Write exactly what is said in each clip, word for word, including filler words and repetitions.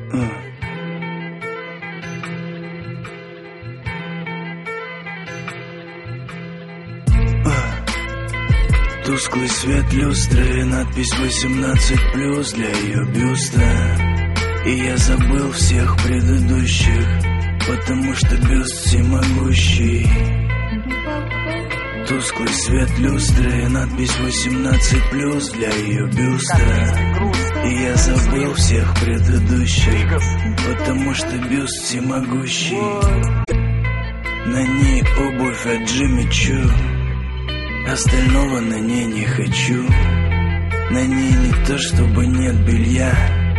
Тусклый свет люстры, надпись восемнадцать плюс для ее бюста. И я забыл всех предыдущих, потому что бюст всемогущий. Тусклый свет люстры, надпись восемнадцать плюс для ее бюста. И я забыл всех предыдущих, потому что бюст всемогущий. На ней обувь от Джимми Чу, остального на ней не хочу. На ней не то чтобы нет белья,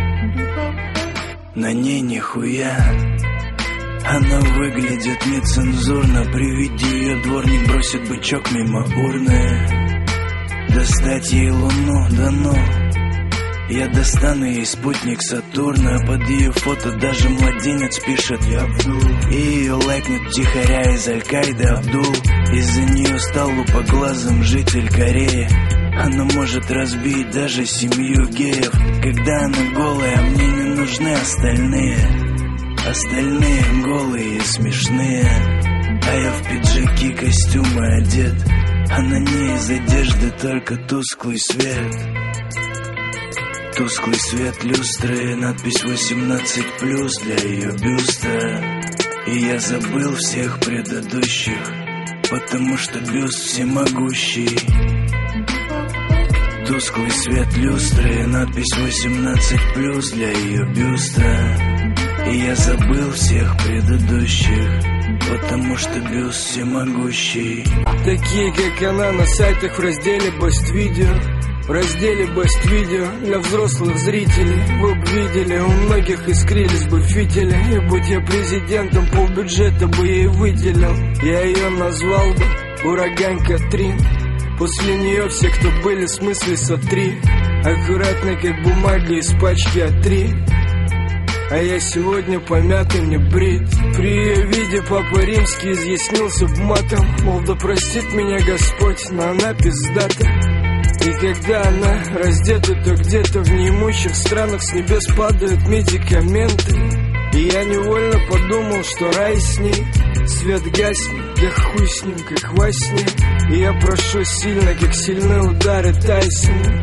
на ней нихуя. Она выглядит нецензурно, при виде ее дворник бросит бычок мимо урны. Достать ей луну, да ну. Я достану ей спутник Сатурна, под ее фото даже младенец пишет «Я Абдул». И ее лайкнет втихаря из Аль-Каиды Абдул. Из-за нее стал лупоглазым житель Кореи. Она может разбить даже семью геев. Когда она голая, мне не нужны остальные. Остальные голые и смешные. А я в пиджаки, костюмы одет, а на ней из одежды только тусклый свет. Тусклый свет люстры, надпись восемнадцать плюс для ее бюста. И я забыл всех предыдущих, потому что бюст всемогущий. Тусклый свет люстры, надпись восемнадцать плюс для ее бюста. И я забыл всех предыдущих, потому что бюст всемогущий. Такие как она на сайтах в разделе Best Video. В разделе Best Video для взрослых зрителей. Вы б видели, у многих искрились бы фитили. И будь я президентом, полбюджета бы ей выделил. Я ее назвал бы Ураганка три. После нее все, кто были, в смысле сотри. Аккуратно, как бумаги из пачки А три. А я сегодня помятый, не брит. При ее виде Папа Римский изъяснился б матом. Мол, да простит меня Господь, но она пиздата. И когда она раздета, то где-то в неимущих странах с небес падают медикаменты. И я невольно подумал, что рай с ней. Свет гаснет, да хуй с ним, как во сне. И я прошу сильно, как сильные удары Тайсона.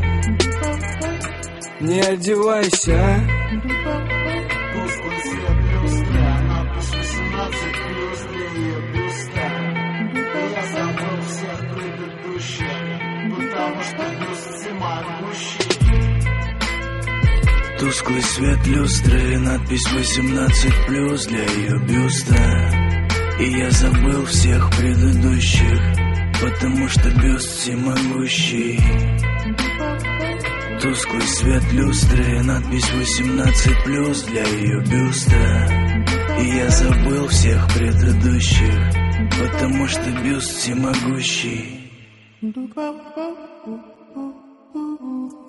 Не одевайся, а? Тусклый свет люстры, надпись восемнадцать плюс для ее бюста. И я забыл всех предыдущих, потому что бюст всемогущий. Тусклый свет люстры, надпись восемнадцать плюс для ее бюста. И я забыл всех предыдущих, потому что бюст всемогущий. Тусклый свет люстры, надпись восемнадцать плюс для ее бюста. И я забыл всех предыдущих, потому что бюст всемогущий.